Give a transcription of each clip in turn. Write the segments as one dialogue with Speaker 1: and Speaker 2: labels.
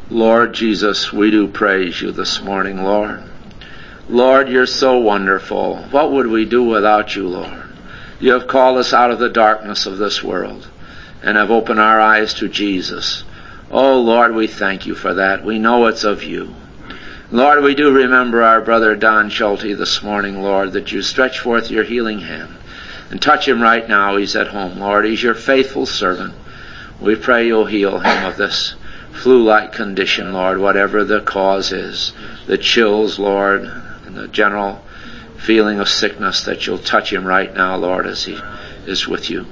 Speaker 1: Lord Jesus, we do praise you this morning, Lord. Lord, you're so wonderful. What would we do without you, Lord? You have called us out of the darkness of this world and have opened our eyes to Jesus. Oh, Lord, we thank you for that. We know it's of you. Lord, we do remember our brother Don Schulte this morning, Lord, that you stretch forth your healing hand and touch him right now. He's at home, Lord. He's your faithful servant. We pray you'll heal him of this flu-like condition, Lord, whatever the cause is, the chills, Lord, and the general feeling of sickness, that you'll touch him right now, Lord, as he is with you.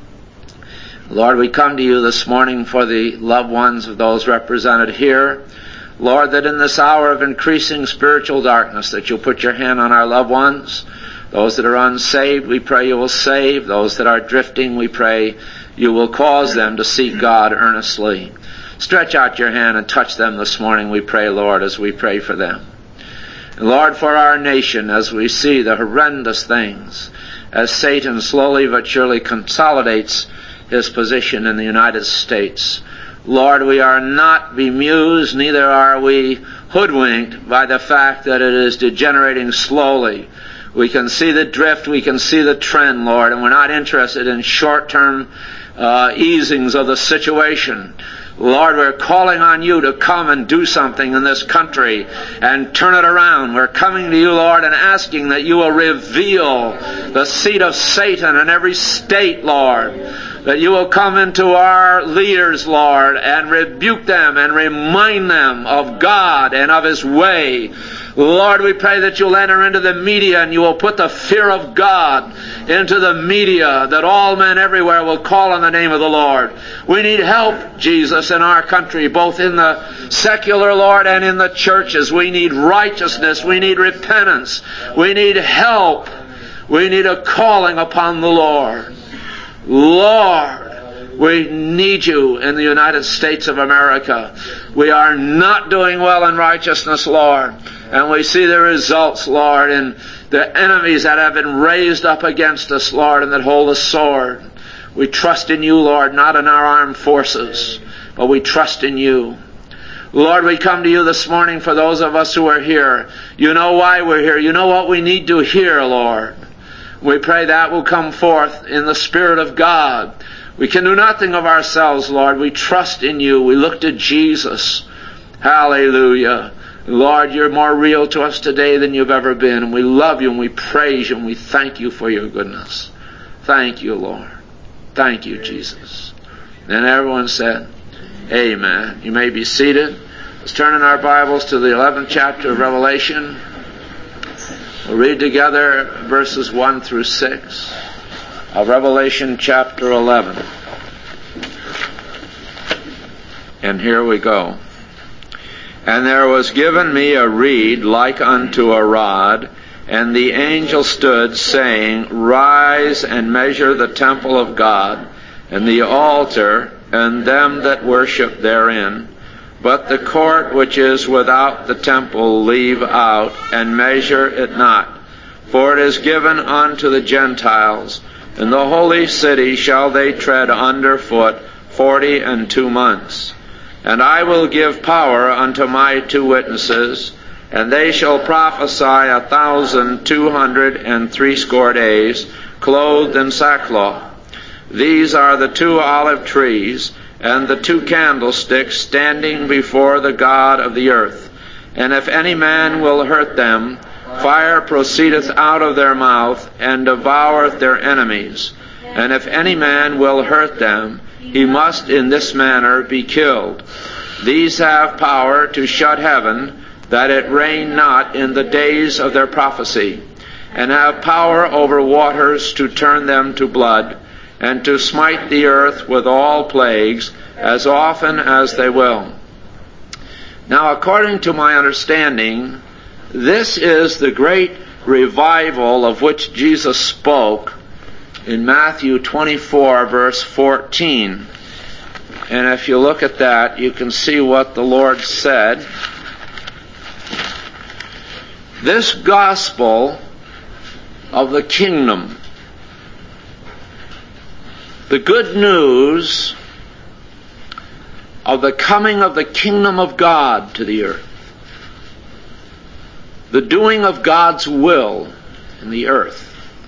Speaker 1: Lord, we come to you this morning for the loved ones of those represented here. Lord, that in this hour of increasing spiritual darkness, that you'll put your hand on our loved ones. Those that are unsaved, we pray you will save. Those that are drifting, we pray you will cause them to seek God earnestly. Stretch out your hand and touch them this morning, we pray, Lord, as we pray for them. And Lord, for our nation, as we see the horrendous things, as Satan slowly but surely consolidates his position in the United States, Lord, we are not bemused, neither are we hoodwinked by the fact that it is degenerating slowly. We can see the drift, we can see the trend, Lord, and we're not interested in short-term easings of the situation. Lord, we're calling on you to come and do something in this country and turn it around. We're coming to you, Lord, and asking that you will reveal the seat of Satan in every state, Lord. That you will come into our leaders, Lord, and rebuke them and remind them of God and of His way. Lord, we pray that you'll enter into the media and you will put the fear of God into the media, that all men everywhere will call on the name of the Lord. We need help, Jesus, in our country, both in the secular, Lord, and in the churches. We need righteousness. We need repentance. We need help. We need a calling upon the Lord. Lord, we need you in the United States of America. We are not doing well in righteousness, Lord. And we see the results, Lord, in the enemies that have been raised up against us, Lord, and that hold a sword. We trust in you, Lord, not in our armed forces, but we trust in you. Lord, we come to you this morning for those of us who are here. You know why we're here. You know what we need to hear, Lord. We pray that will come forth in the Spirit of God. We can do nothing of ourselves, Lord. We trust in you. We look to Jesus. Hallelujah. Lord, you're more real to us today than you've ever been. And we love you and we praise you and we thank you for your goodness. Thank you, Lord. Thank you, Jesus. And everyone said, amen. You may be seated. Let's turn in our Bibles to the 11th chapter of Revelation. We'll read together verses 1 through 6 of Revelation chapter 11. And here we go. And there was given me a reed like unto a rod, and the angel stood, saying, Rise and measure the temple of God, and the altar, and them that worship therein. But the court which is without the temple leave out, and measure it not. For it is given unto the Gentiles, and the holy city shall they tread under foot 42 months. And I will give power unto my 2 witnesses, and they shall prophesy 1,260 days, clothed in sackcloth. These are the 2 olive trees, and the 2 candlesticks standing before the God of the earth. And if any man will hurt them, fire proceedeth out of their mouth, and devoureth their enemies. And if any man will hurt them, he must in this manner be killed. These have power to shut heaven, that it rain not in the days of their prophecy, and have power over waters to turn them to blood, and to smite the earth with all plagues, as often as they will. Now, according to my understanding, this is the great revival of which Jesus spoke in Matthew 24, verse 14. And if you look at that, you can see what the Lord said. This gospel of the kingdom, the good news of the coming of the kingdom of God to the earth. The doing of God's will in the earth.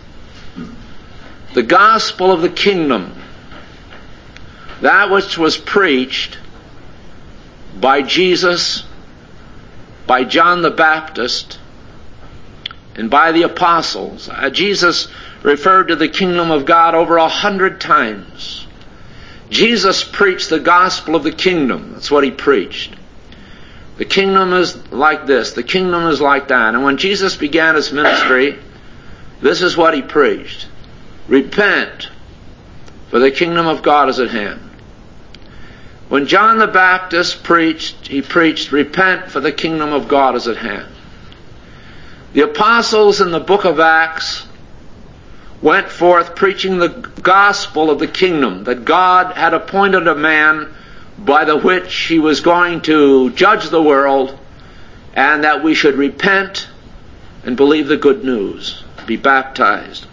Speaker 1: The gospel of the kingdom, that which was preached by Jesus, by John the Baptist, and by the apostles. Jesus referred to the kingdom of God over 100 times. Jesus preached the gospel of the kingdom. That's what he preached. The kingdom is like this. The kingdom is like that. And when Jesus began his ministry, this is what he preached. Repent, for the kingdom of God is at hand. When John the Baptist preached, he preached, repent, for the kingdom of God is at hand. The apostles in the book of Acts went forth preaching the gospel of the kingdom, that God had appointed a man by the which he was going to judge the world, and that we should repent and believe the good news, be baptized.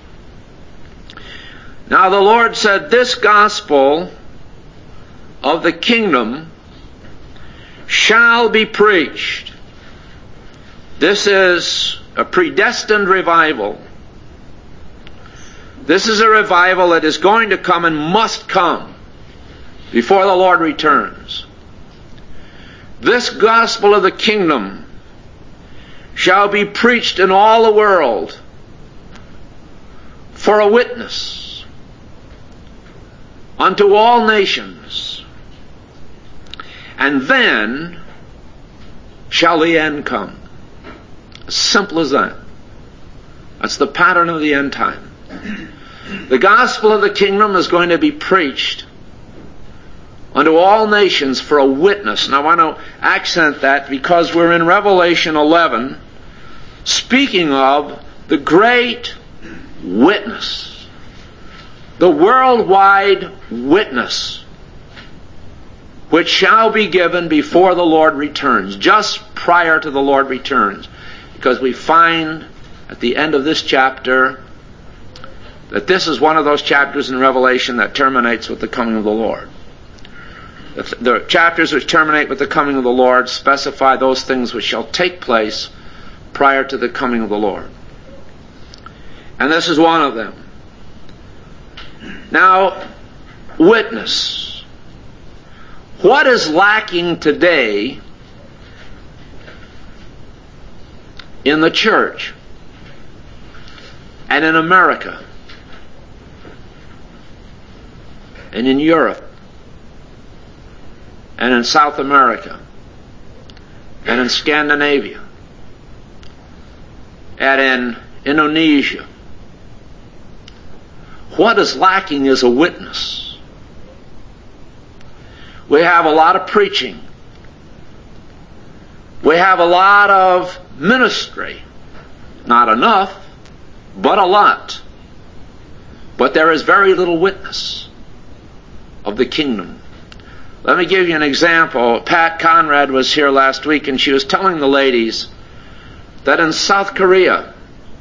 Speaker 1: Now the Lord said, this gospel of the kingdom shall be preached. This is a predestined revival. This is a revival that is going to come and must come before the Lord returns. This gospel of the kingdom shall be preached in all the world for a witness unto all nations. And then shall the end come. As simple as that. That's the pattern of the end time. The gospel of the kingdom is going to be preached unto all nations for a witness. And I want to accent that because we're in Revelation 11 speaking of the great witness. The worldwide witness which shall be given before the Lord returns, just prior to the Lord returns. Because we find at the end of this chapter that this is one of those chapters in Revelation that terminates with the coming of the Lord. The chapters which terminate with the coming of the Lord specify those things which shall take place prior to the coming of the Lord. And this is one of them. Now, witness. What is lacking today in the church and in America and in Europe and in South America and in Scandinavia and in Indonesia? What is lacking is a witness. We have a lot of preaching. We have a lot of ministry. Not enough, but a lot. But there is very little witness of the kingdom. Let me give you an example. Pat Conrad was here last week, and she was telling the ladies that in South Korea,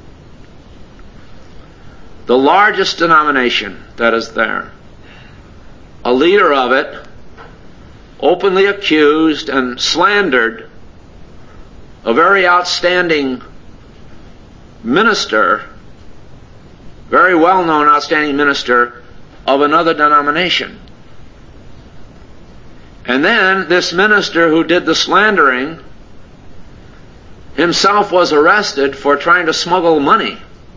Speaker 1: the largest denomination that is there, a leader of it openly accused and slandered a very outstanding minister, very well-known outstanding minister of another denomination. And then this minister who did the slandering himself was arrested for trying to smuggle money.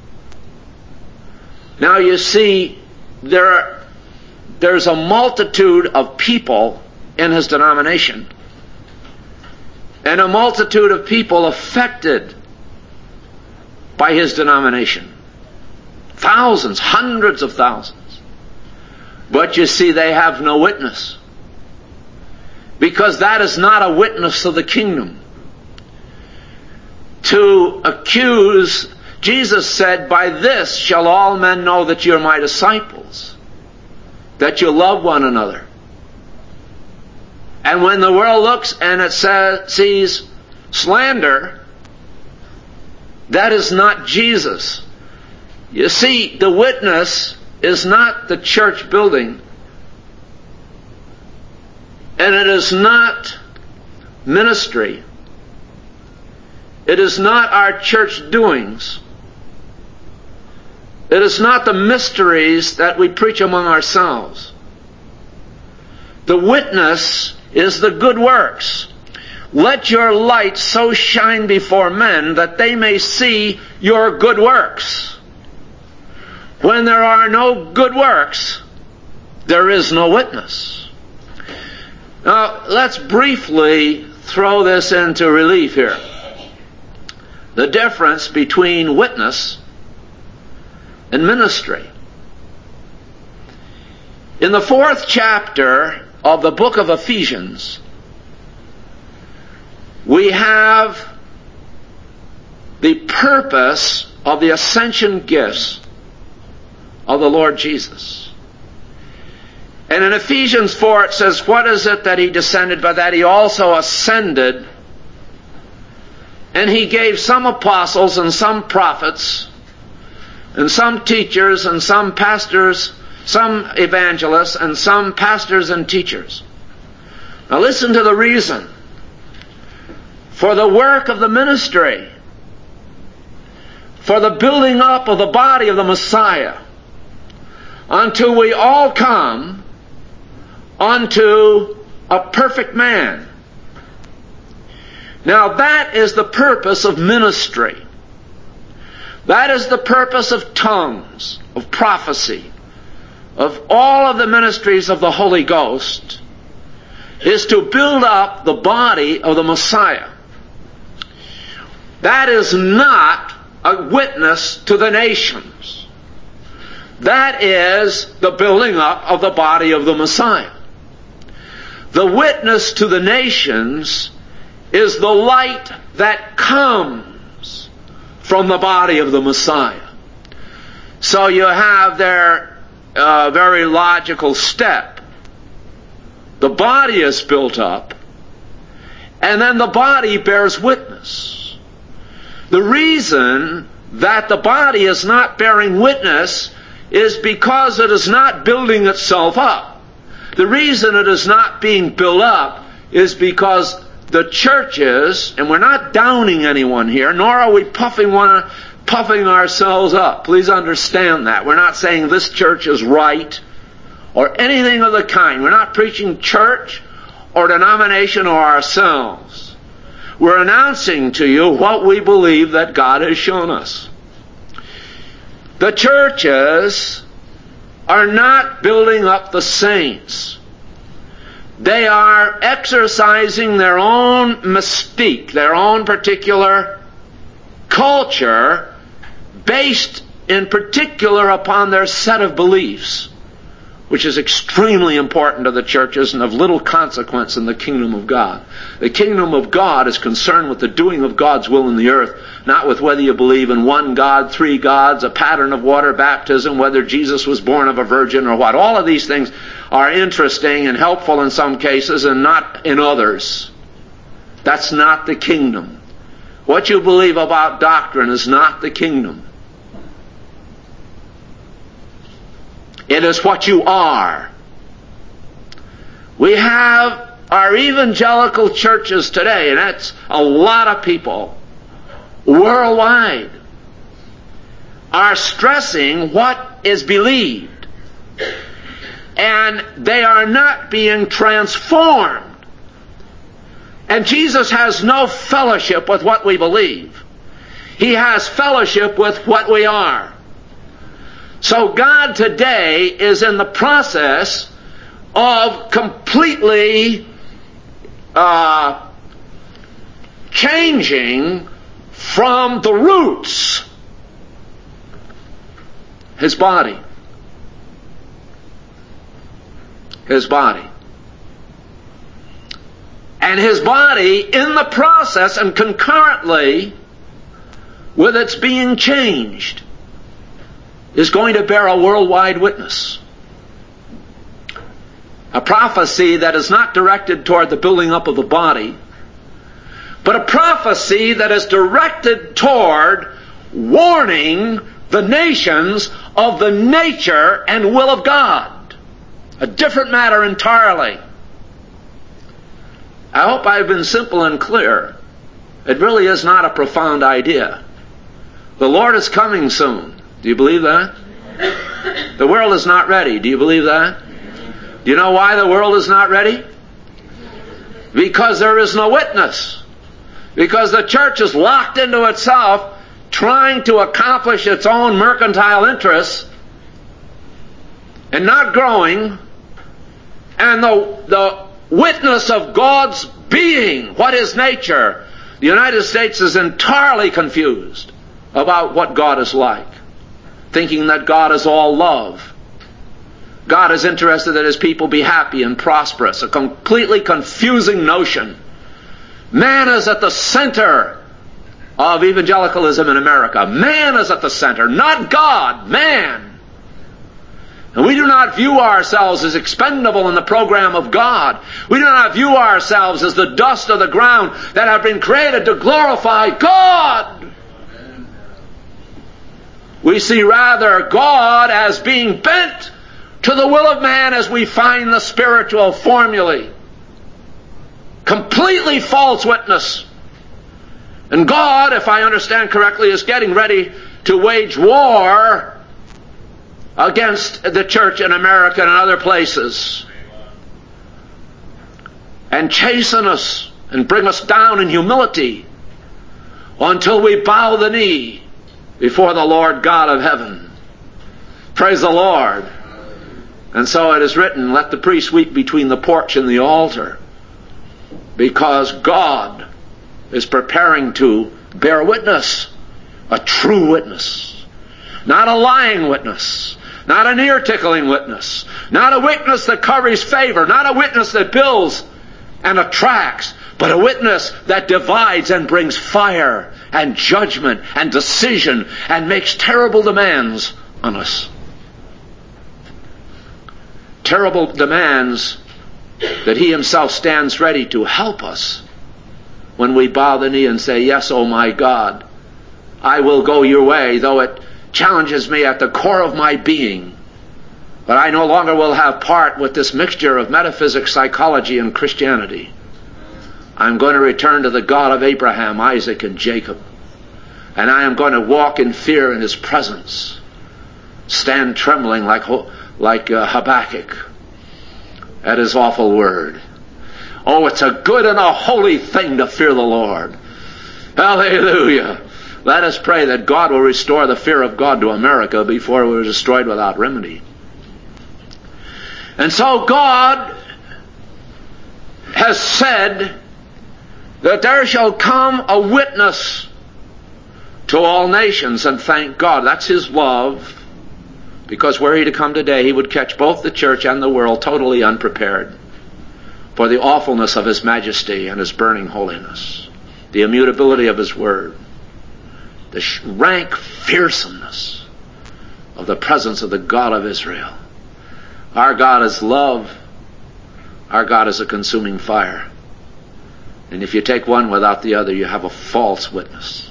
Speaker 1: Now you see, there's a multitude of people in his denomination, and a multitude of people affected by his denomination. Thousands, hundreds of thousands. But you see, they have no witness. Because that is not a witness of the kingdom. To accuse, Jesus said, by this shall all men know that you are my disciples, that you love one another. And when the world looks and it sees slander, that is not Jesus. You see, the witness is not the church building, And it is not ministry. It is not our church doings. It is not the mysteries that we preach among ourselves. The witness is the good works. Let your light so shine before men that they may see your good works. When there are no good works, there is no witness. Now, let's briefly throw this into relief here. The difference between witness and ministry. In the 4th chapter of the book of Ephesians, we have the purpose of the ascension gifts of the Lord Jesus. And in Ephesians 4 it says, what is it that he descended, but that he also ascended, and he gave some apostles and some prophets and some teachers and some pastors, some evangelists and some pastors and teachers. Now listen to the reason. For the work of the ministry, for the building up of the body of the Messiah, until we all come unto a perfect man. Now that is the purpose of ministry. That is the purpose of tongues, of prophecy, of all of the ministries of the Holy Ghost, is to build up the body of the Messiah. That is not a witness to the nations. That is the building up of the body of the Messiah. The witness to the nations is the light that comes from the body of the Messiah. So you have there a very logical step. The body is built up, and then the body bears witness. The reason that the body is not bearing witness is because it is not building itself up. The reason it is not being built up is because the churches, and we're not downing anyone here, nor are we puffing ourselves up. Please understand that. We're not saying this church is right or anything of the kind. We're not preaching church or denomination or ourselves. We're announcing to you what we believe that God has shown us. The churches are not building up the saints. They are exercising their own mystique, their own particular culture, based in particular upon their set of beliefs, which is extremely important to the churches and of little consequence in the kingdom of God. The kingdom of God is concerned with the doing of God's will in the earth, not with whether you believe in one God, three gods, a pattern of water baptism, whether Jesus was born of a virgin or what. All of these things are interesting and helpful in some cases and not in others. That's not the kingdom. What you believe about doctrine is not the kingdom. It is what you are. We have our evangelical churches today, and that's a lot of people worldwide, are stressing what is believed. And they are not being transformed. And Jesus has no fellowship with what we believe. He has fellowship with what we are. So God today is in the process of completely changing from the roots His body. His body. And His body, in the process and concurrently with its being changed, is going to bear a worldwide witness. A prophecy that is not directed toward the building up of the body, but a prophecy that is directed toward warning the nations of the nature and will of God. A different matter entirely. I hope I've been simple and clear. It really is not a profound idea. The Lord is coming soon. Do you believe that? The world is not ready. Do you believe that? Do you know why the world is not ready? Because there is no witness. Because the church is locked into itself, trying to accomplish its own mercantile interests, and not growing, and the witness of God's being, what is nature. The United States is entirely confused about what God is like, thinking that God is all love. God is interested that His people be happy and prosperous, a completely confusing notion. Man is at the center of evangelicalism in America. Man is at the center, not God, man. And we do not view ourselves as expendable in the program of God. We do not view ourselves as the dust of the ground that have been created to glorify God. We see rather God as being bent to the will of man as we find the spiritual formulae. Completely false witness. And God, if I understand correctly, is getting ready to wage war against the church in America and other places, and chasten us and bring us down in humility until we bow the knee before the Lord God of heaven. Praise the Lord. And so it is written, let the priest weep between the porch and the altar, because God is preparing to bear witness, a true witness, not a lying witness, not an ear-tickling witness, not a witness that covers favor, not a witness that builds and attracts, but a witness that divides and brings fire and judgment and decision and makes terrible demands on us. Terrible demands that He Himself stands ready to help us when we bow the knee and say, yes, oh my God, I will go your way, though it challenges me at the core of my being. But I no longer will have part with this mixture of metaphysics, psychology, and Christianity. I'm going to return to the God of Abraham, Isaac, and Jacob. And I am going to walk in fear in His presence. Stand trembling like Habakkuk at His awful word. Oh, it's a good and a holy thing to fear the Lord. Hallelujah. Let us pray that God will restore the fear of God to America before we're destroyed without remedy. And so God has said that there shall come a witness to all nations, and thank God. That's His love, because were He to come today, He would catch both the church and the world totally unprepared for the awfulness of His majesty and His burning holiness, the immutability of His word, the rank fearsomeness of the presence of the God of Israel. Our God is love. Our God is a consuming fire. And if you take one without the other, you have a false witness.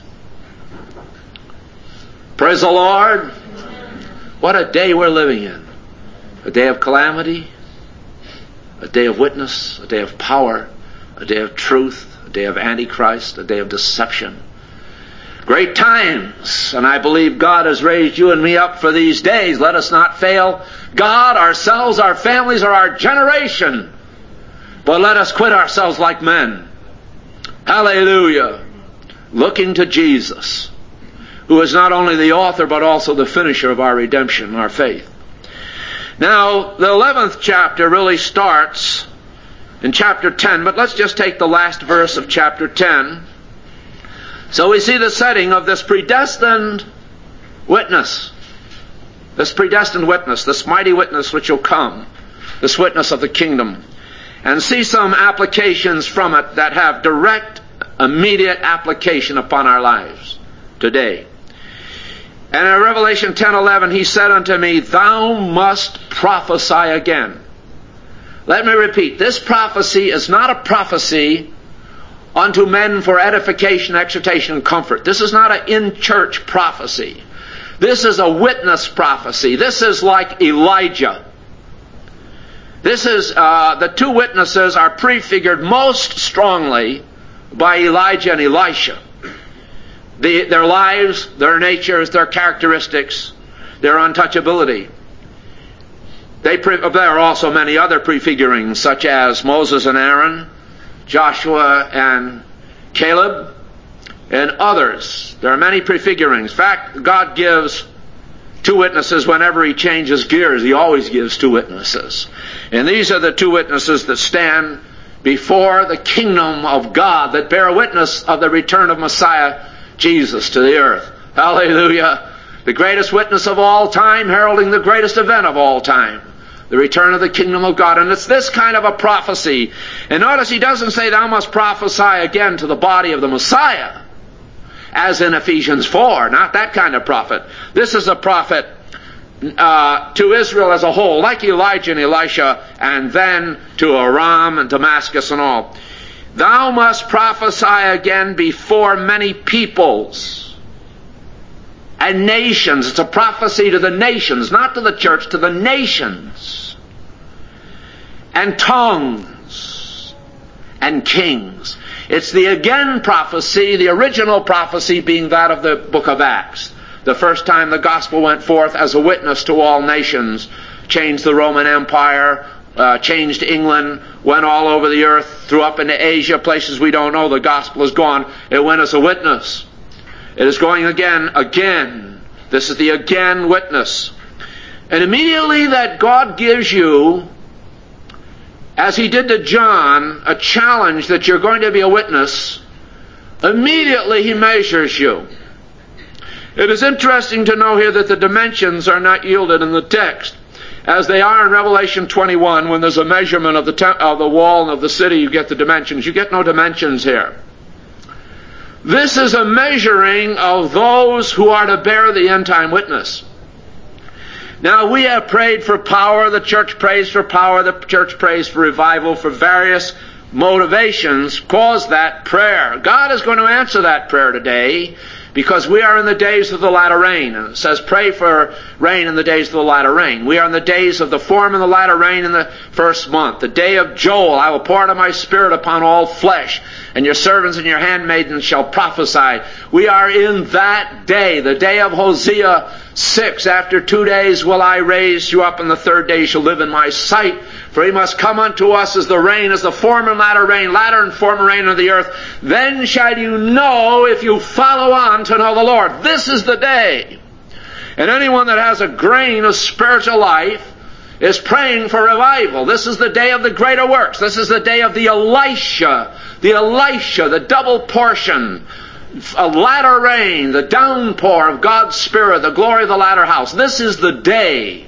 Speaker 1: Praise the Lord. What a day we're living in. A day of calamity, a day of witness, a day of power, a day of truth, a day of Antichrist, a day of deception. Great times, and I believe God has raised you and me up for these days. Let us not fail God, ourselves, our families, or our generation, but let us quit ourselves like men. Hallelujah. Looking to Jesus, who is not only the author but also the finisher of our redemption, our faith. Now, the 11th chapter really starts in chapter 10, but let's just take the last verse of chapter 10. So we see the setting of this predestined witness. This predestined witness, this mighty witness which will come, this witness of the kingdom. And see some applications from it that have direct, immediate application upon our lives today. And in Revelation 10:11, He said unto me, thou must prophesy again. Let me repeat, this prophecy is not a prophecy unto men for edification, exhortation, and comfort. This is not an in-church prophecy. This is a witness prophecy. This is like Elijah. This is, the two witnesses are prefigured most strongly by Elijah and Elisha. Their lives, their natures, their characteristics, their untouchability. There are also many other prefigurings, such as Moses and Aaron, Joshua and Caleb, and others. There are many prefigurings. In fact, God gives two witnesses whenever He changes gears. He always gives two witnesses. And these are the two witnesses that stand before the kingdom of God, that bear witness of the return of Messiah Jesus to the earth. Hallelujah! The greatest witness of all time, heralding the greatest event of all time, the return of the kingdom of God. And it's this kind of a prophecy. And notice He doesn't say, thou must prophesy again to the body of the Messiah, as in Ephesians 4. Not that kind of prophet. This is a prophet to Israel as a whole, like Elijah and Elisha, and then to Aram and Damascus and all. Thou must prophesy again before many peoples and nations. It's a prophecy to the nations, not to the church, to the nations. And tongues and kings. It's the again prophecy, the original prophecy being that of the book of Acts. The first time the gospel went forth as a witness to all nations, changed the Roman Empire, changed England, went all over the earth, threw up into Asia, places we don't know. The gospel is gone. It went as a witness. It is going again. This is the again witness. And immediately that God gives you, as He did to John, a challenge that you're going to be a witness, immediately He measures you. It is interesting to know here that the dimensions are not yielded in the text, as they are in Revelation 21. When there's a measurement of the wall and of the city, you get the dimensions. You get no dimensions here. This is a measuring of those who are to bear the end-time witness. Now, we have prayed for power. The church prays for power. The church prays for revival. For various motivations cause that prayer. God is going to answer that prayer today, because we are in the days of the latter rain. And it says, pray for rain in the days of the latter rain. We are in the days of the form and the latter rain in the first month. The day of Joel, I will pour out of my spirit upon all flesh, and your servants and your handmaidens shall prophesy. We are in that day, the day of Hosea 6. After 2 days will I raise you up, and the third day you shall live in my sight. For He must come unto us as the rain, as the former and latter and former rain of the earth. Then shall you know, if you follow on, to know the Lord. This is the day. And anyone that has a grain of spiritual life is praying for revival. This is the day of the greater works. This is the day of the Elisha, the double portion, a latter rain, the downpour of God's Spirit, the glory of the latter house. This is the day.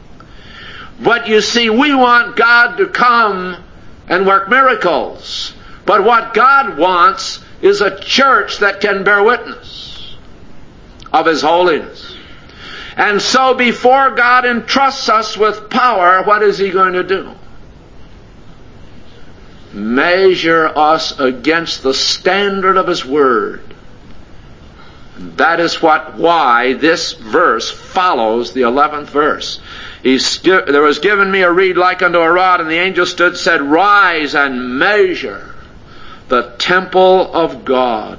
Speaker 1: But you see, we want God to come and work miracles. But what God wants is a church that can bear witness of His holiness. And so before God entrusts us with power, what is He going to do? Measure us against the standard of His Word. And that is why this verse follows the 11th verse. There was given me a reed like unto a rod, and the angel stood, said, rise and measure the temple of God.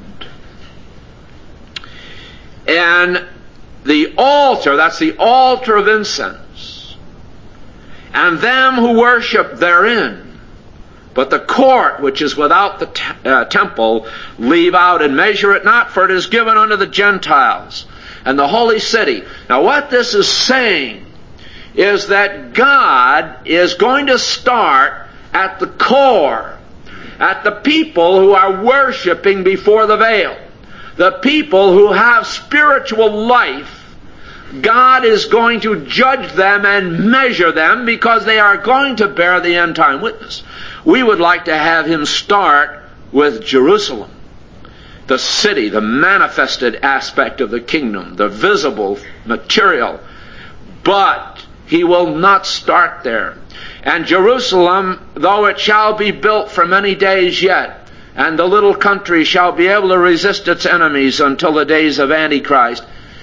Speaker 1: And the altar, that's the altar of incense, and them who worship therein. But the court which is without the temple leave out, and measure it not, for it is given unto the Gentiles, and the holy city. Now what this is saying is that God is going to start at the core, at the people who are worshiping before the veil. The people who have spiritual life, God is going to judge them and measure them, because they are going to bear the end-time witness. We would like to have Him start with Jerusalem, the city, the manifested aspect of the kingdom, the visible, material. But He will not start there. And Jerusalem, though it shall be built for many days yet, and the little country shall be able to resist its enemies until the days of Antichrist,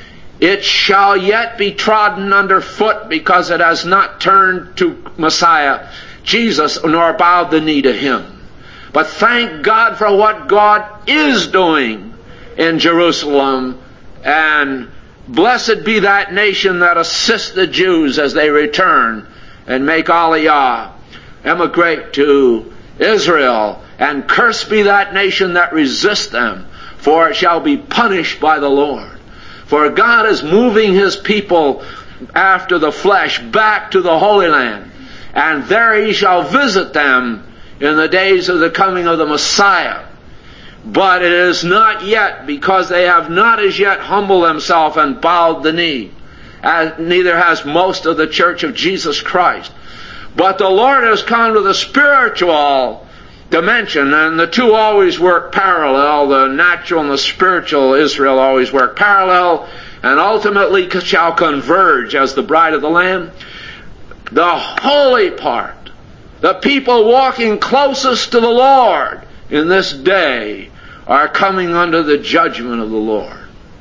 Speaker 1: it shall yet be trodden under foot, because it has not turned to Messiah, Jesus, nor bowed the knee to him. But thank God for what God is doing in Jerusalem, and blessed be that nation that assists the Jews as they return and make Aliyah, emigrate to Israel, and cursed be that nation that resists them, for it shall be punished by the Lord. For God is moving his people after the flesh back to the Holy Land, and there he shall visit them in the days of the coming of the Messiah. But it is not yet, because they have not as yet humbled themselves and bowed the knee, as neither has most of the church of Jesus Christ. But the Lord has come to the spiritual dimension, and the two always work parallel. The natural and the spiritual Israel always work parallel, and ultimately shall converge as the bride of the Lamb. The holy part, the people walking closest to the Lord in this day, are coming under the judgment of the Lord.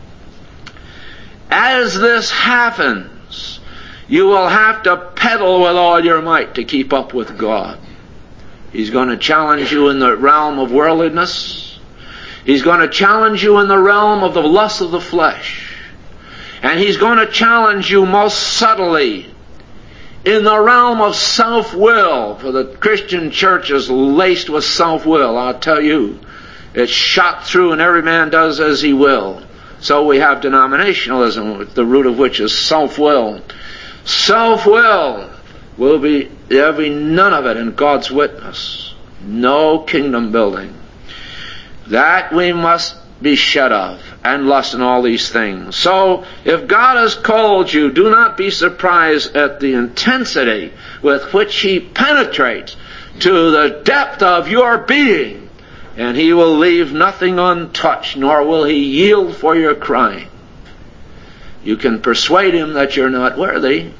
Speaker 1: As this happens, you will have to pedal with all your might to keep up with God. He's going to challenge you in the realm of worldliness. He's going to challenge you in the realm of the lust of the flesh. And he's going to challenge you most subtly in the realm of self-will. For the Christian church is laced with self-will. I'll tell you, it's shot through, and every man does as he will. So we have denominationalism, the root of which is self-will. Self-will will be, there'll be none of it in God's witness. No kingdom building. That we must be shed of, and lust and all these things. So, if God has called you, do not be surprised at the intensity with which he penetrates to the depth of your being, and he will leave nothing untouched, nor will he yield for your crying. You can persuade him that you're not worthy,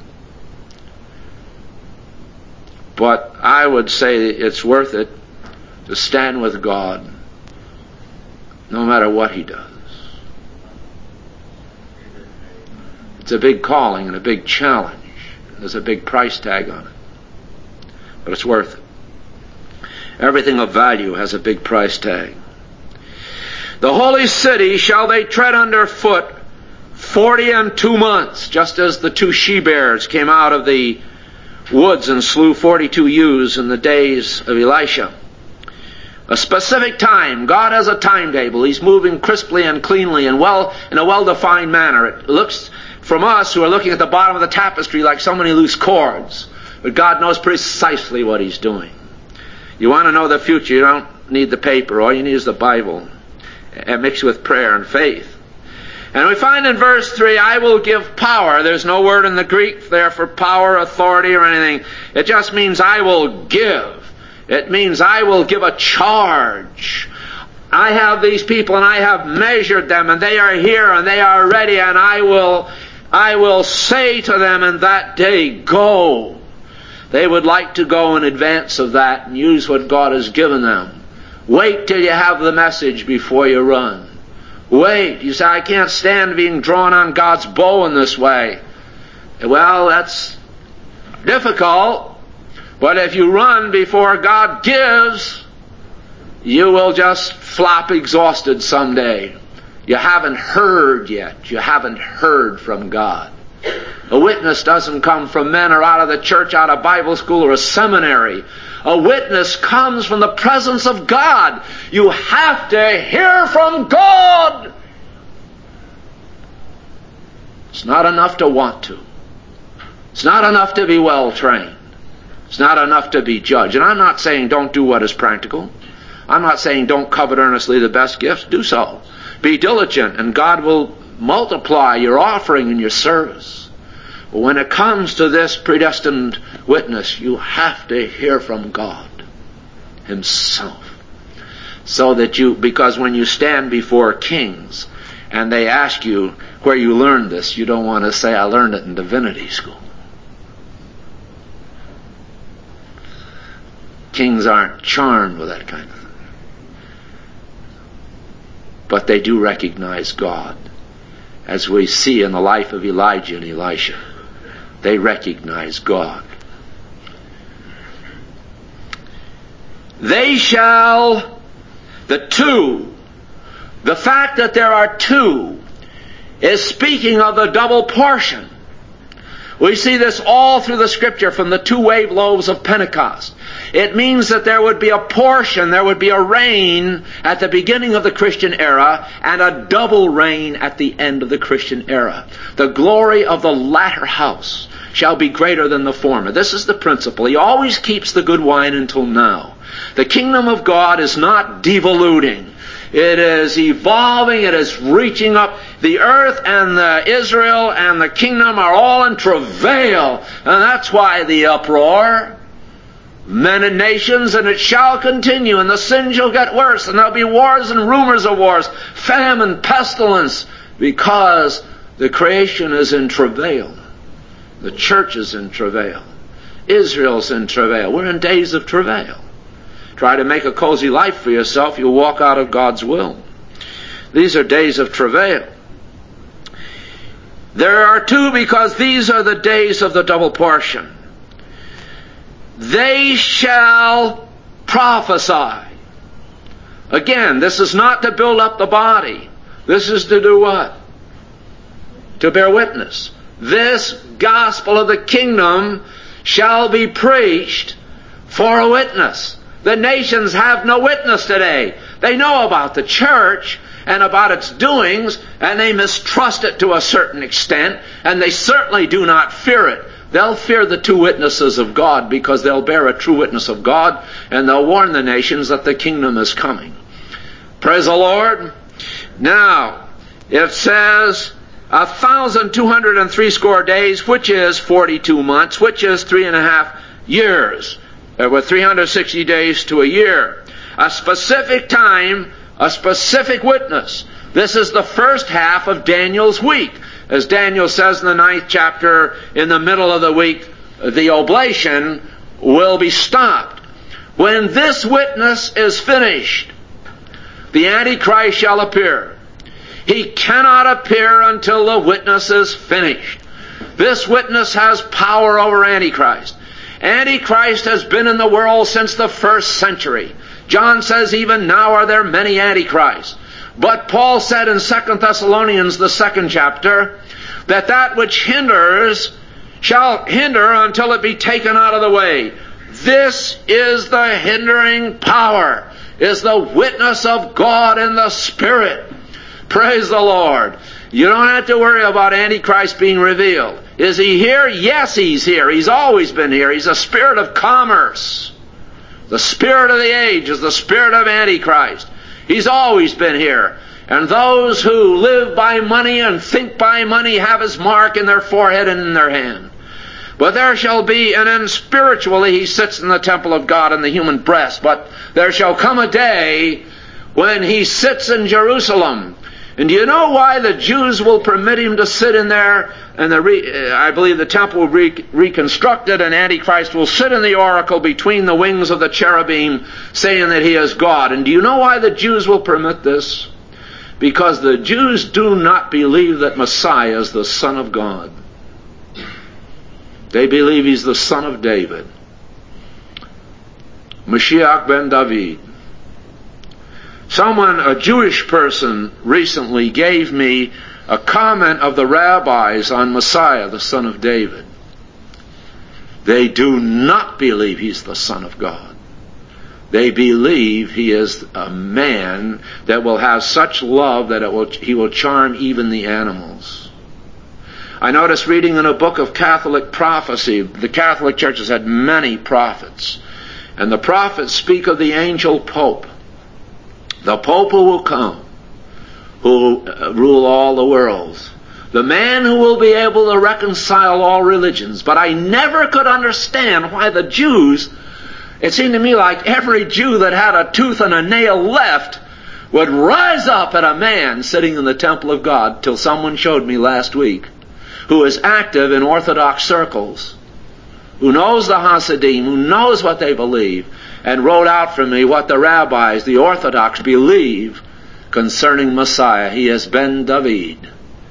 Speaker 1: but I would say it's worth it to stand with God no matter what he does. It's a big calling and a big challenge. There's a big price tag on it. But it's worth it. Everything of value has a big price tag. The holy city shall they tread under foot 42 months, just as the two she-bears came out of the woods and slew 42 ewes in the days of Elisha. A specific time. God has a timetable. He's moving crisply and cleanly and in a well-defined manner. It looks from us who are looking at the bottom of the tapestry like so many loose cords. But God knows precisely what he's doing. You want to know the future, you don't need the paper. All you need is the Bible, and mixed with prayer and faith. And we find in verse 3, I will give power. There's no word in the Greek there for power, authority, or anything. It just means I will give. It means I will give a charge. I have these people, and I have measured them, and they are here, and they are ready, and I will say to them in that day, go. They would like to go in advance of that and use what God has given them. Wait till you have the message before you run. Wait. You say, I can't stand being drawn on God's bow in this way. Well, that's difficult. But if you run before God gives, you will just flop exhausted someday. You haven't heard yet. You haven't heard from God. A witness doesn't come from men or out of the church, out of Bible school or a seminary. A witness comes from the presence of God. You have to hear from God. It's not enough to want to. It's not enough to be well trained. It's not enough to be judged. And I'm not saying don't do what is practical. I'm not saying don't covet earnestly the best gifts. Do so. Be diligent, and God will multiply your offering and your service. But when it comes to this predestined witness, you have to hear from God himself. So that because when you stand before kings and they ask you where you learned this, you don't want to say, I learned it in divinity school. Kings aren't charmed with that kind of thing. But they do recognize God as we see in the life of Elijah and Elisha. They recognize God. They shall, the fact that there are two is speaking of the double portion. We see this all through the Scripture from the 2 wave loaves of Pentecost. It means that there would be a portion, there would be a reign at the beginning of the Christian era and a double reign at the end of the Christian era. The glory of the latter house shall be greater than the former. This is the principle. He always keeps the good wine until now. The kingdom of God is not devoluting. It is evolving. It is reaching up. The earth and the Israel and the kingdom are all in travail. And that's why the uproar. Men and nations, and it shall continue, and the sin shall get worse, and there'll be wars and rumors of wars, famine, pestilence, because the creation is in travail. The church is in travail. Israel's in travail. We're in days of travail. Try to make a cozy life for yourself, you'll walk out of God's will. These are days of travail. There are two because these are the days of the double portion. They shall prophesy. Again, this is not to build up the body. This is to do what? To bear witness. This gospel of the kingdom shall be preached for a witness. The nations have no witness today. They know about the church and about its doings, and they mistrust it to a certain extent, and they certainly do not fear it. They'll fear the 2 witnesses of God because they'll bear a true witness of God, and they'll warn the nations that the kingdom is coming. Praise the Lord. Now, it says 1,260 days, which is 42 months, which is 3.5 years. There were 360 days to a year. A specific time, a specific witness. This is the first half of Daniel's week. As Daniel says in the 9th chapter, in the middle of the week, the oblation will be stopped. When this witness is finished, the Antichrist shall appear. He cannot appear until the witness is finished. This witness has power over Antichrist. Antichrist has been in the world since the 1st century. John says even now are there many Antichrists. But Paul said in 2 Thessalonians, the 2nd chapter, that which hinders shall hinder until it be taken out of the way. This is the hindering power, is the witness of God in the Spirit. Praise the Lord. You don't have to worry about Antichrist being revealed. Is he here? Yes, he's here. He's always been here. He's a spirit of commerce. The spirit of the age is the spirit of Antichrist. He's always been here. And those who live by money and think by money have his mark in their forehead and in their hand. But there shall be, and then spiritually he sits in the temple of God in the human breast. But there shall come a day when he sits in Jerusalem. And do you know why the Jews will permit him to sit in there? And I believe the temple will be reconstructed, and Antichrist will sit in the oracle between the wings of the cherubim, saying that he is God. And do you know why the Jews will permit this? Because the Jews do not believe that Messiah is the Son of God. They believe he's the son of David. Mashiach ben David. Someone, a Jewish person, recently gave me a comment of the rabbis on Messiah, the son of David. They do not believe he's the Son of God. They believe he is a man that will have such love that he will charm even the animals. I noticed reading in a book of Catholic prophecy, the Catholic Church has had many prophets, and the prophets speak of the angel Pope. The Pope who will come, who will rule all the worlds. The man who will be able to reconcile all religions. But I never could understand why the Jews, it seemed to me like every Jew that had a tooth and a nail left would rise up at a man sitting in the temple of God, till someone showed me last week, who is active in Orthodox circles, who knows the Hasidim, who knows what they believe, and wrote out for me what the rabbis, the Orthodox, believe concerning Messiah. He is Ben David.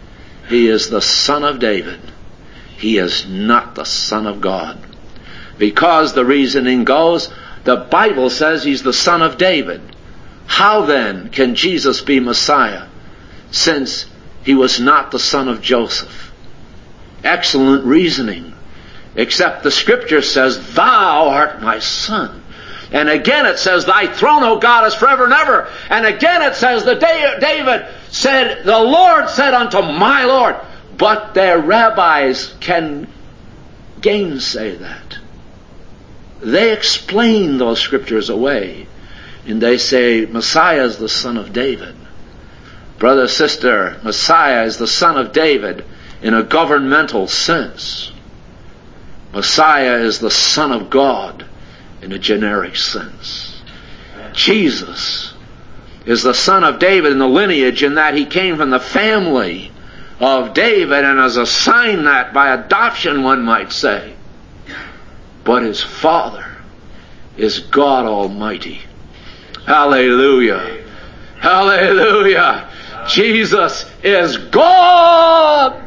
Speaker 1: He is the Son of David. He is not the Son of God. Because the reasoning goes, the Bible says He's the Son of David. How then can Jesus be Messiah, since He was not the son of Joseph? Excellent reasoning. Except the Scripture says, Thou art my Son. And again it says, Thy throne, O God, is forever and ever. And again it says that David said, The Lord said unto my Lord. But their rabbis can gainsay that. They explain those Scriptures away. And they say, Messiah is the Son of David. Brother, sister, Messiah is the Son of David in a governmental sense. Messiah is the Son of God in a generic sense. Jesus is the Son of David in the lineage in that He came from the family of David and is assigned that by adoption, one might say. But His Father is God Almighty. Hallelujah. Hallelujah. Jesus is God.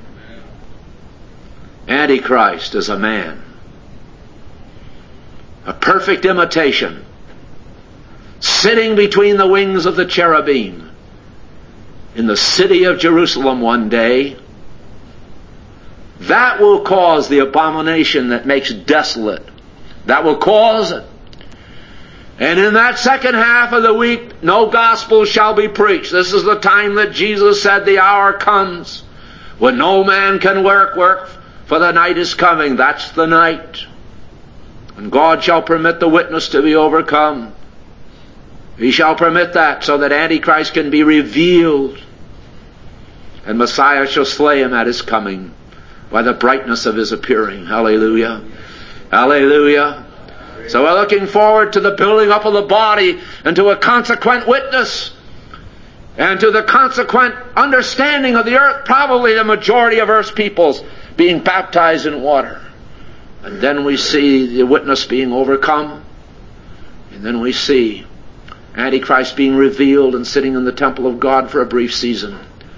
Speaker 1: Antichrist is a man. A perfect imitation. Sitting between the wings of the cherubim in the city of Jerusalem one day. That will cause the abomination that makes desolate. That will cause it. And in that second half of the week, no gospel shall be preached. This is the time that Jesus said the hour comes when no man can work, for the night is coming. That's the night. And God shall permit the witness to be overcome. He shall permit that so that Antichrist can be revealed. And Messiah shall slay him at His coming by the brightness of His appearing. Hallelujah. Hallelujah. So we're looking forward to the building up of the body and to a consequent witness and to the consequent understanding of the earth, probably the majority of earth's peoples being baptized in water. And then we see the witness being overcome. And then we see Antichrist being revealed and sitting in the temple of God for a brief season.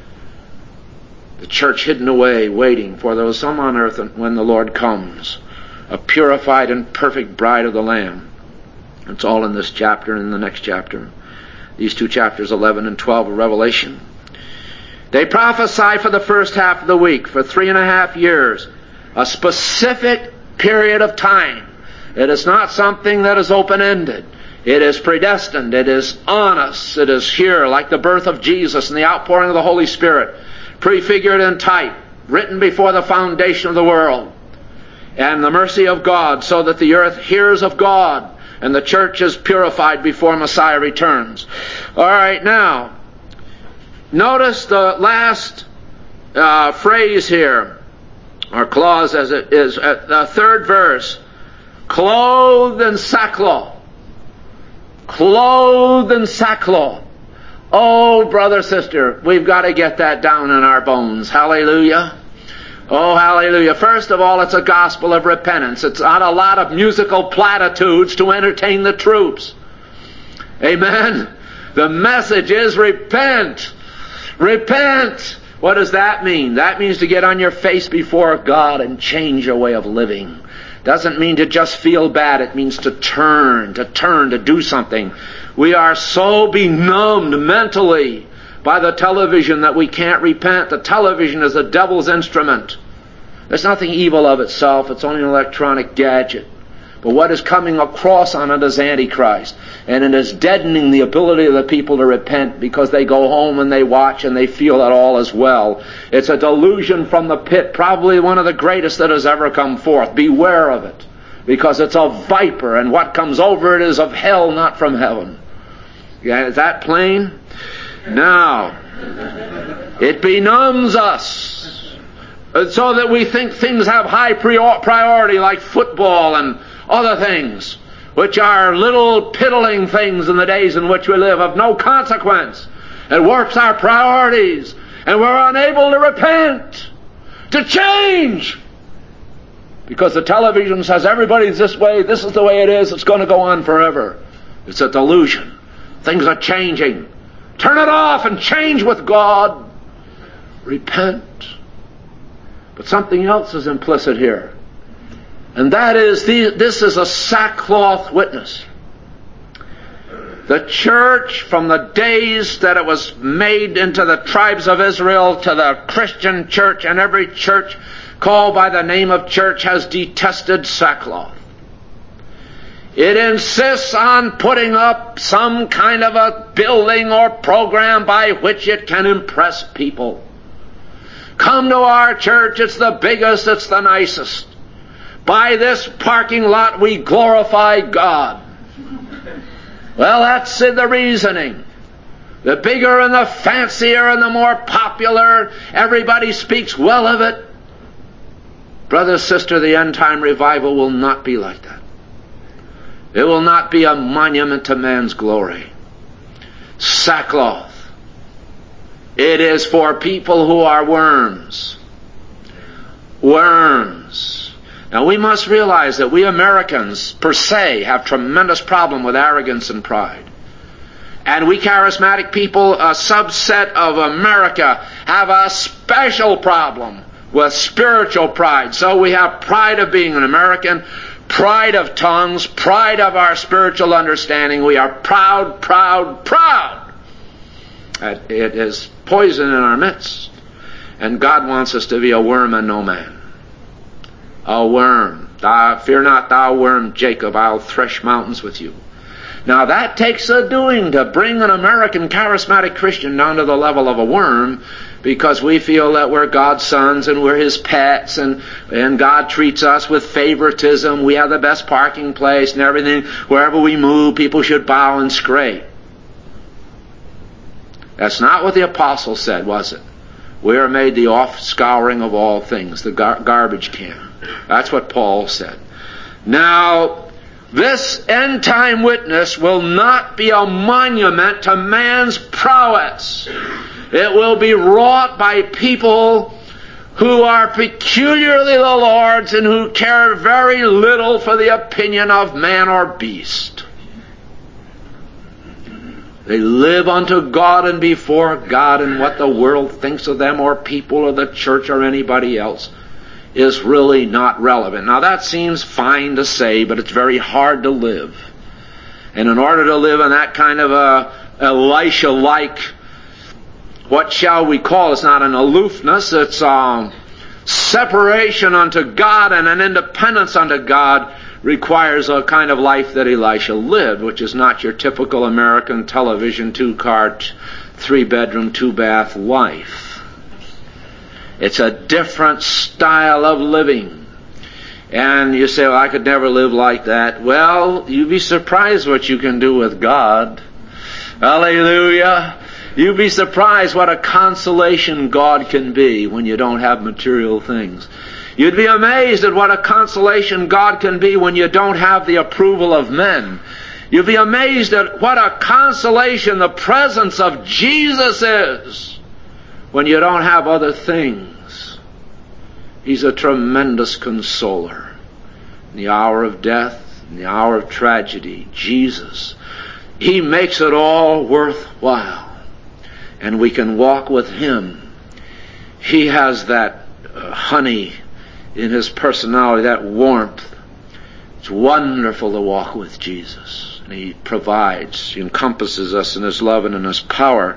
Speaker 1: The church hidden away, waiting for those some on earth when the Lord comes. A purified and perfect bride of the Lamb. It's all in this chapter and in the next chapter. These two chapters, 11 and 12 of Revelation. They prophesy for the first half of the week, for 3.5 years. A specific period of time. It is not something that is open-ended. It is predestined. It is on us. It is here, like the birth of Jesus and the outpouring of the Holy Spirit. Prefigured in type. Written before the foundation of the world. And the mercy of God, so that the earth hears of God and the church is purified before Messiah returns. All right, now, notice the last phrase here, or clause as it is, the third verse. Clothed in sackcloth. Clothed in sackcloth. Oh, brother, sister, we've got to get that down in our bones. Hallelujah. Oh, hallelujah. First of all, it's a gospel of repentance. It's not a lot of musical platitudes to entertain the troops. Amen. The message is repent. Repent. What does that mean? That means to get on your face before God and change your way of living. Doesn't mean to just feel bad. It means to turn, to do something. We are so benumbed mentally by the television that we can't repent. The television is the devil's instrument. There's nothing evil of itself. It's only an electronic gadget. But what is coming across on it is Antichrist. And it is deadening the ability of the people to repent because they go home and they watch and they feel that all is well. It's a delusion from the pit, probably one of the greatest that has ever come forth. Beware of it. Because it's a viper, and what comes over it is of hell, not from heaven. Yeah, is that plain? Now, it benumbs us so that we think things have high priority, like football and other things, which are little piddling things in the days in which we live, of no consequence. It warps our priorities, and we're unable to repent, to change. Because the television says everybody's this way, this is the way it is, it's going to go on forever. It's a delusion. Things are changing. Turn it off and change with God. Repent. But something else is implicit here. And that is, this is a sackcloth witness. The church, from the days that it was made into the tribes of Israel to the Christian church, and every church called by the name of church has detested sackcloth. It insists on putting up some kind of a building or program by which it can impress people. Come to our church, it's the biggest, it's the nicest. By this parking lot we glorify God. Well, that's the reasoning. The bigger and the fancier and the more popular, everybody speaks well of it. Brother, sister, the end time revival will not be like that. It will not be a monument to man's glory. Sackcloth. It is for people who are worms. Worms. Now we must realize that we Americans, per se, have tremendous problem with arrogance and pride. And we charismatic people, a subset of America, have a special problem with spiritual pride. So we have pride of being an American, pride of tongues, pride of our spiritual understanding. We are proud, proud, proud. It is poison in our midst. And God wants us to be a worm and no man. A worm. Fear not, thou worm Jacob, I'll thresh mountains with you. Now that takes a doing to bring an American charismatic Christian down to the level of a worm, because we feel that we're God's sons and we're His pets, and God treats us with favoritism. We have the best parking place and everything. Wherever we move, people should bow and scrape. That's not what the apostle said, was it? We are made the off-scouring of all things, the garbage can. That's what Paul said. Now, this end-time witness will not be a monument to man's prowess. It will be wrought by people who are peculiarly the Lord's and who care very little for the opinion of man or beast. They live unto God and before God, and what the world thinks of them or people or the church or anybody else is really not relevant. Now that seems fine to say, but it's very hard to live. And in order to live in that kind of a Elisha-like, what shall we call, it's not an aloofness, it's separation unto God and an independence unto God, requires a kind of life that Elisha lived, which is not your typical American television, 2-car, 3-bedroom, 2-bath life. It's a different style of living. And you say, well, I could never live like that. Well, you'd be surprised what you can do with God. Hallelujah. You'd be surprised what a consolation God can be when you don't have material things. You'd be amazed at what a consolation God can be when you don't have the approval of men. You'd be amazed at what a consolation the presence of Jesus is when you don't have other things. He's a tremendous consoler. In the hour of death, in the hour of tragedy, Jesus, He makes it all worthwhile. And we can walk with Him. He has that honey in His personality, that warmth. It's wonderful to walk with Jesus. And He provides, He encompasses us in His love and in His power.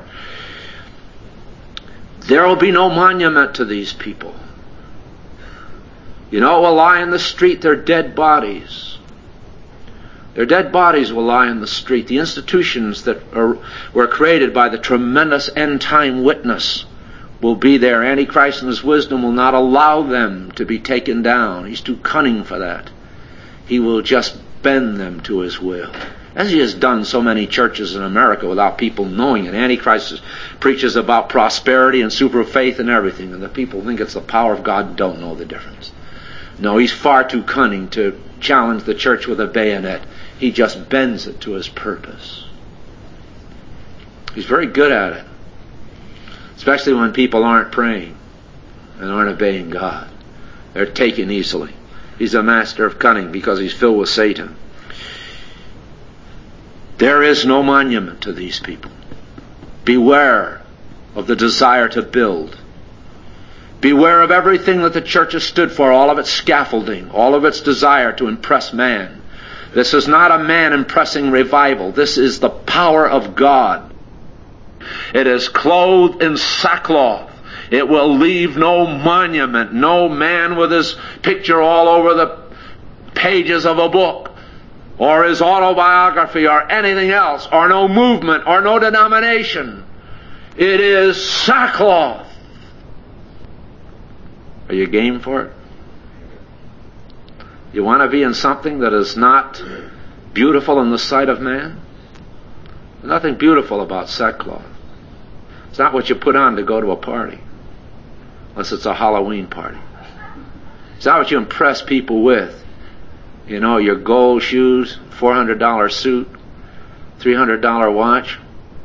Speaker 1: There will be no monument to these people. You know what will lie in the street? Their dead bodies. Their dead bodies will lie in the street. The institutions that were created by the tremendous end-time witness will be there. Antichrist in his wisdom will not allow them to be taken down. He's too cunning for that. He will just bend them to his will, as he has done so many churches in America without people knowing it. Antichrist preaches about prosperity and super faith and everything, and the people think it's the power of God, don't know the difference. No, he's far too cunning to challenge the church with a bayonet. He just bends it to his purpose. He's very good at it. Especially when people aren't praying and aren't obeying God. They're taken easily. He's a master of cunning because he's filled with Satan. There is no monument to these people. Beware of the desire to build. Beware of everything that the church has stood for, all of its scaffolding, all of its desire to impress man. This is not a man-impressing revival. This is the power of God. It is clothed in sackcloth. It will leave no monument, no man with his picture all over the pages of a book, or his autobiography, or anything else, or no movement, or no denomination. It is sackcloth. Are you game for it? You want to be in something that is not beautiful in the sight of man? There's nothing beautiful about sackcloth. It's not what you put on to go to a party, unless it's a Halloween party. It's not what you impress people with. You know, your gold shoes, $400 suit, $300 watch.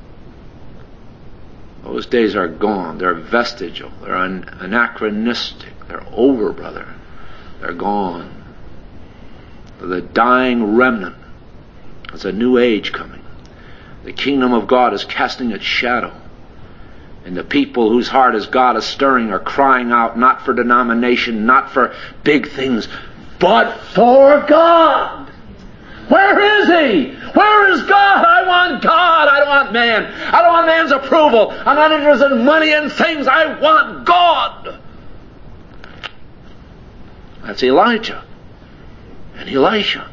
Speaker 1: Those days are gone. They're vestigial. They're anachronistic. They're over, brother. They're gone. The dying remnant. There's a new age coming. The kingdom of God is casting its shadow. And the people whose heart is God is stirring are crying out, not for denomination, not for big things, but for God. Where is He? Where is God? I want God. I don't want man. I don't want man's approval. I'm not interested in money and things. I want God. That's Elijah and Elisha.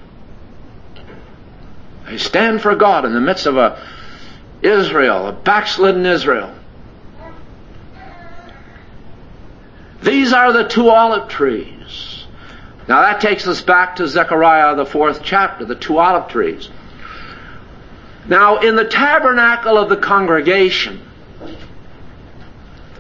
Speaker 1: They stand for God in the midst of a backslidden Israel. These are the two olive trees. Now that takes us back to Zechariah, the 4th chapter, the two olive trees. Now in the tabernacle of the congregation, the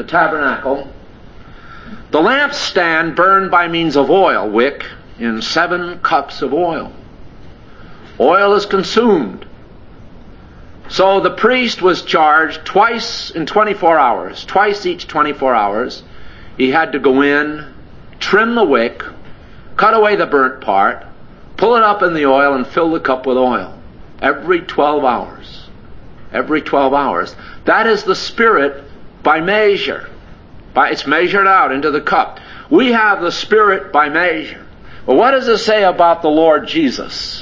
Speaker 1: lampstand burned by means of oil wick in 7 cups of oil. Oil is consumed. So the priest was charged twice in 24 hours, twice each 24 hours. He had to go in, trim the wick, cut away the burnt part, pull it up in the oil, and fill the cup with oil. Every 12 hours. Every 12 hours. That is the Spirit by measure. It's measured out into the cup. We have the Spirit by measure. But what does it say about the Lord Jesus?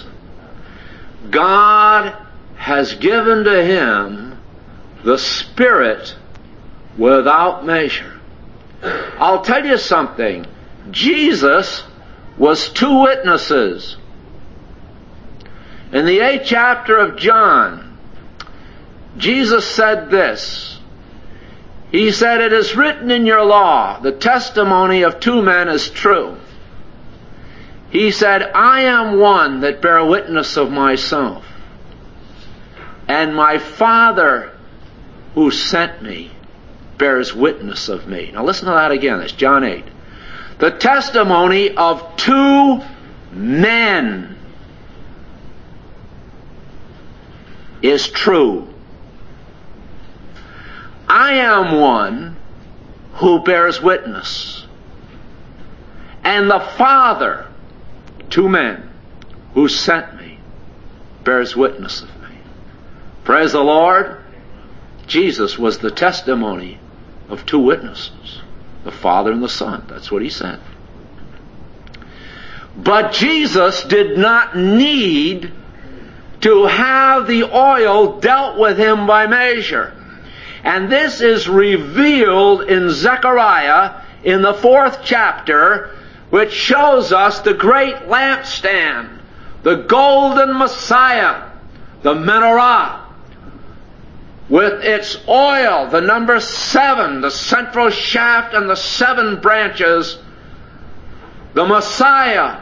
Speaker 1: God has given to Him the Spirit without measure. I'll tell you something. Jesus was 2 witnesses. In the 8th chapter of John, Jesus said this. He said, "It is written in your law, the testimony of 2 men is true." He said, "I am one that bear witness of myself, and my Father who sent me bears witness of me." Now listen to that again. It's John 8. The testimony of 2 men is true. I am one who bears witness, and the Father, 2 men who sent me, bears witness of me. Praise the Lord. Jesus was the testimony of 2 witnesses, the Father and the Son. That's what He said. But Jesus did not need to have the oil dealt with Him by measure. And this is revealed in Zechariah in the 4th chapter, which shows us the great lampstand, the golden Messiah, the menorah, with its oil, the number 7, the central shaft and the 7 branches, the Messiah.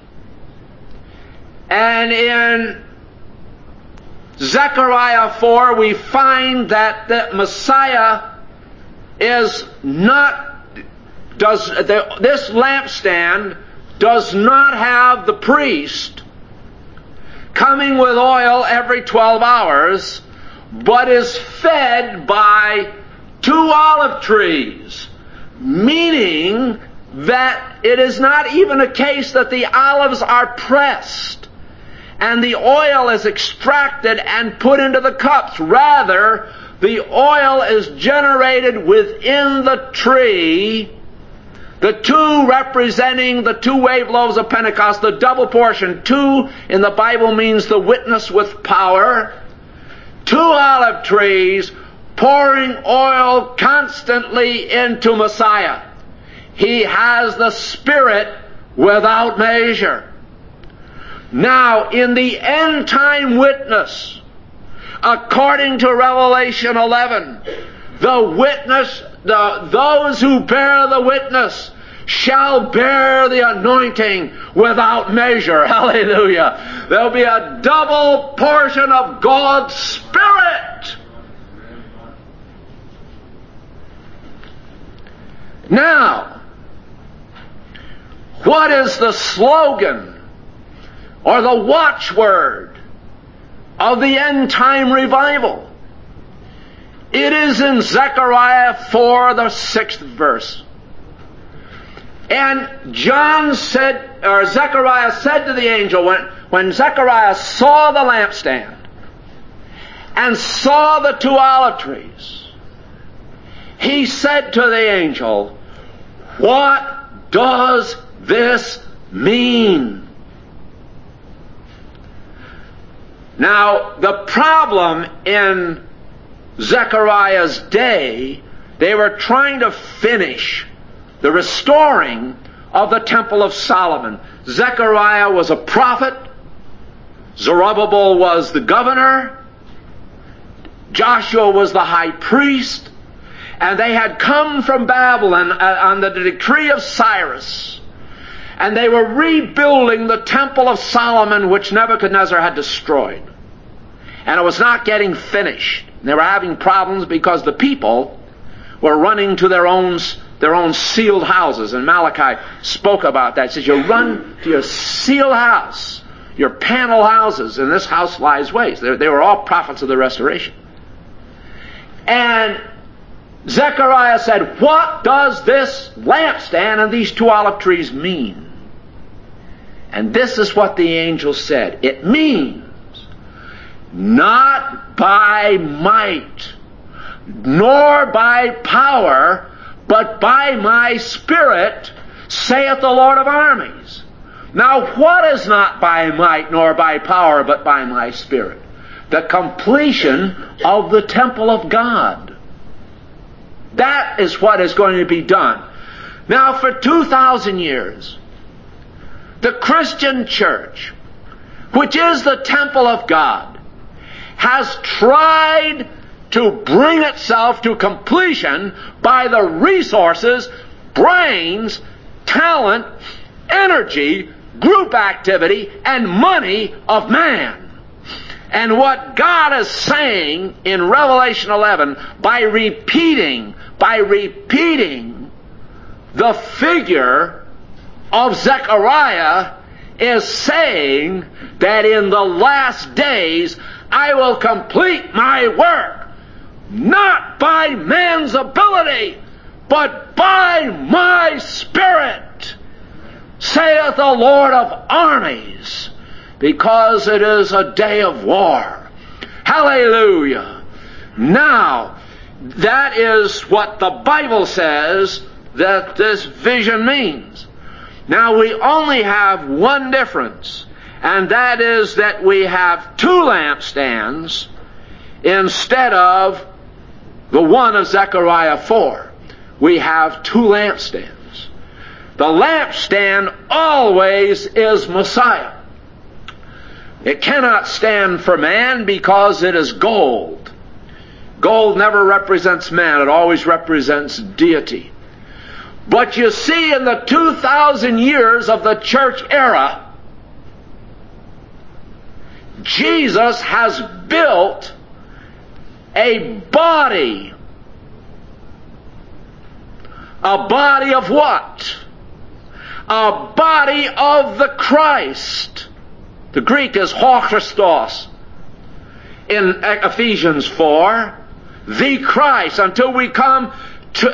Speaker 1: And in Zechariah 4, we find that the Messiah is not, this lampstand does not have the priest coming with oil every 12 hours, but is fed by 2 olive trees, meaning that it is not even a case that the olives are pressed and the oil is extracted and put into the cups. Rather, the oil is generated within the tree The 2 representing the 2 wave loaves of Pentecost, the double portion. 2 in the Bible means the witness with power. 2 olive trees pouring oil constantly into Messiah. He has the Spirit without measure. Now, in the end time witness, according to Revelation 11, the witness, those who bear the witness shall bear the anointing without measure. Hallelujah. There'll be a double portion of God's Spirit. Now, what is the slogan or the watchword of the end time revival? It is in Zechariah 4, the 6th verse. And Zechariah said to the angel, when Zechariah saw the lampstand and saw the 2 olive trees, he said to the angel, "What does this mean?" Now, the problem in Zechariah's day, they were trying to finish the restoring of the Temple of Solomon. Zechariah was a prophet. Zerubbabel was the governor. Joshua was the high priest. And they had come from Babylon on the decree of Cyrus. And they were rebuilding the Temple of Solomon, which Nebuchadnezzar had destroyed. And it was not getting finished. They were having problems because the people were running to their own sealed houses. And Malachi spoke about that. He says, you run to your sealed house, your panel houses, and this house lies waste. They were all prophets of the restoration. And Zechariah said, "What does this lampstand and these 2 olive trees mean?" And this is what the angel said. It means, not by might, nor by power, but by my Spirit, saith the Lord of armies. Now, what is not by might, nor by power, but by my Spirit? The completion of the temple of God. That is what is going to be done. Now, for 2,000 years, the Christian church, which is the temple of God, has tried to bring itself to completion by the resources, brains, talent, energy, group activity, and money of man. And what God is saying in Revelation 11, by repeating the figure of Zechariah, is saying that in the last days I will complete my work, not by man's ability, but by my Spirit, saith the Lord of armies, because it is a day of war. Hallelujah. Now, that is what the Bible says that this vision means. Now, we only have one difference, and that is that we have 2 lampstands instead of the one of Zechariah 4. We have 2 lampstands. The lampstand always is Messiah. It cannot stand for man because it is gold. Gold never represents man. It always represents deity. But you see, in the 2,000 years of the church era, Jesus has built a body. A body of what? A body of the Christ. The Greek is ho Christos. In Ephesians 4, the Christ, until we come to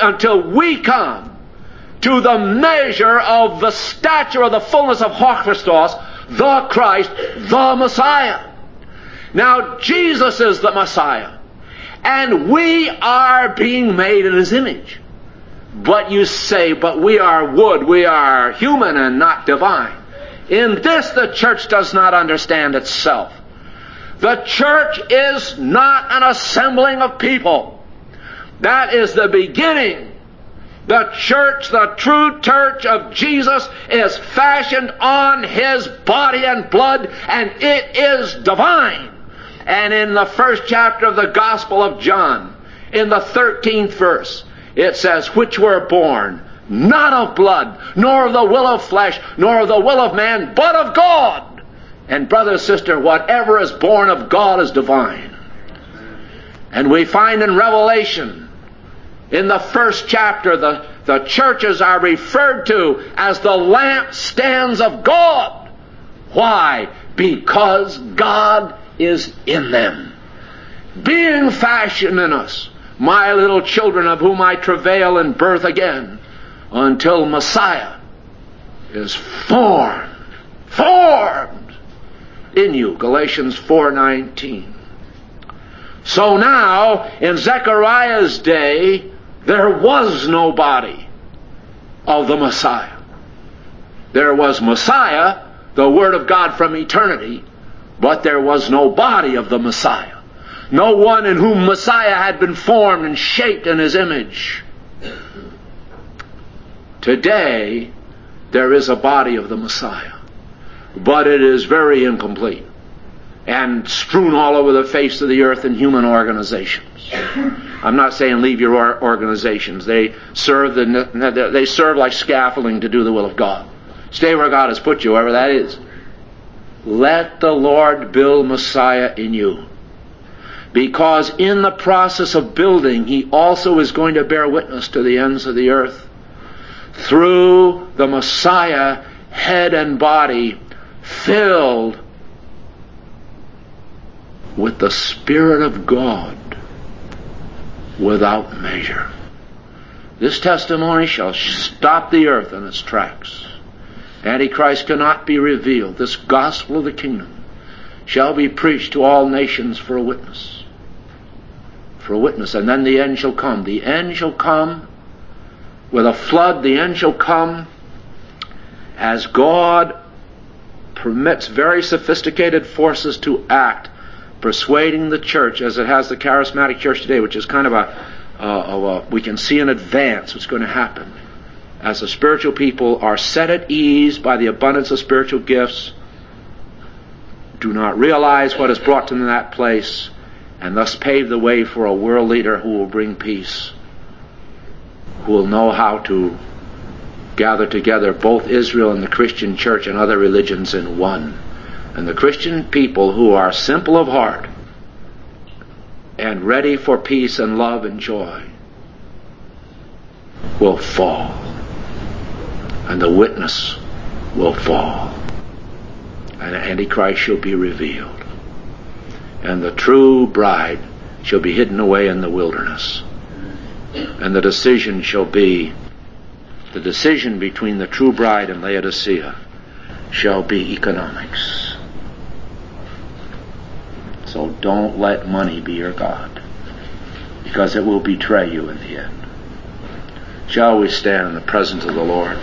Speaker 1: the measure of the stature of the fullness of ho Christos, the Christ, the Messiah. Now, Jesus is the Messiah, and we are being made in His image. But you say, but we are wood, we are human and not divine. In this the church does not understand itself. The church is not an assembling of people. That is the beginning. The church, the true church of Jesus, is fashioned on His body and blood, and it is divine. And in the first chapter of the Gospel of John, in the 13th verse, it says, which were born not of blood, nor of the will of flesh, nor of the will of man, but of God. And brother, sister, whatever is born of God is divine. And we find in Revelation, in the first chapter, the churches are referred to as the lampstands of God. Why? Because God is in them, being fashioned in us, my little children, of whom I travail in birth again, until Messiah is formed in you. Galatians 4:19. So now, in Zechariah's day, there was no body of the Messiah. There was Messiah, the Word of God from eternity, but there was no body of the Messiah. No one in whom Messiah had been formed and shaped in His image. Today, there is a body of the Messiah, but it is very incomplete and strewn all over the face of the earth in human organizations. I'm not saying leave your organizations. They serve like scaffolding to do the will of God. Stay where God has put you, wherever that is. Let the Lord build Messiah in you. Because in the process of building, He also is going to bear witness to the ends of the earth. Through the Messiah, head and body, filled with the Spirit of God without measure. This testimony shall stop the earth in its tracks. Antichrist cannot be revealed. This gospel of the kingdom shall be preached to all nations for a witness. For a witness. And then the end shall come. The end shall come with a flood. The end shall come as God permits very sophisticated forces to act, persuading the church, as it has the charismatic church today, which is kind of a we can see in advance what's going to happen. As the spiritual people are set at ease by the abundance of spiritual gifts, do not realize what has brought them to that place, and thus pave the way for a world leader who will bring peace, who will know how to gather together both Israel and the Christian church and other religions in one. And the Christian people who are simple of heart and ready for peace and love and joy will fall. And the witness will fall. And Antichrist shall be revealed. And the true bride shall be hidden away in the wilderness. And the decision shall be, the decision between the true bride and Laodicea shall be economics. So don't let money be your God, because it will betray you in the end. Shall we stand in the presence of the Lord?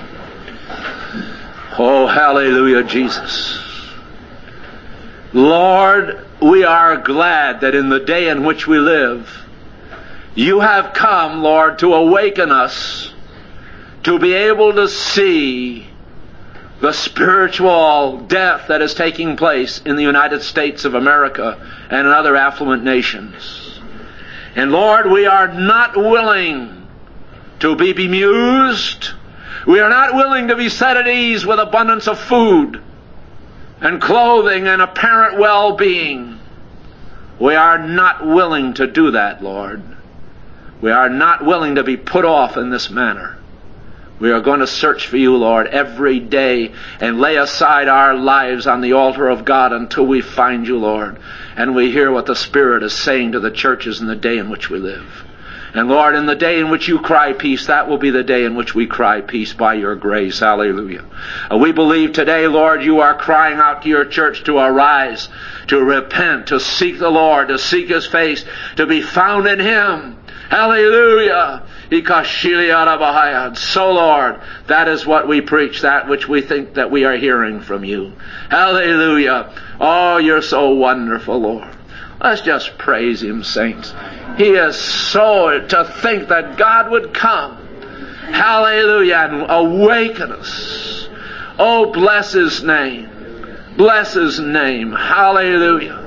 Speaker 1: Oh, hallelujah, Jesus. Lord, we are glad that in the day in which we live, You have come, Lord, to awaken us to be able to see the spiritual death that is taking place in the United States of America and in other affluent nations. And Lord, we are not willing to be bemused. We are not willing to be set at ease with abundance of food and clothing and apparent well-being. We are not willing to do that, Lord. We are not willing to be put off in this manner. We are going to search for You, Lord, every day and lay aside our lives on the altar of God until we find You, Lord, and we hear what the Spirit is saying to the churches in the day in which we live. And Lord, in the day in which You cry peace, that will be the day in which we cry peace by Your grace. Hallelujah. We believe today, Lord, You are crying out to Your church to arise, to repent, to seek the Lord, to seek His face, to be found in Him, Hallelujah. So, Lord, that is what we preach, that which we think that we are hearing from you. Hallelujah. Oh, you're so wonderful, Lord. Let's just praise him, saints. He is so, to think that God would come. Hallelujah. And awaken us. Oh, bless his name. Bless his name. Hallelujah.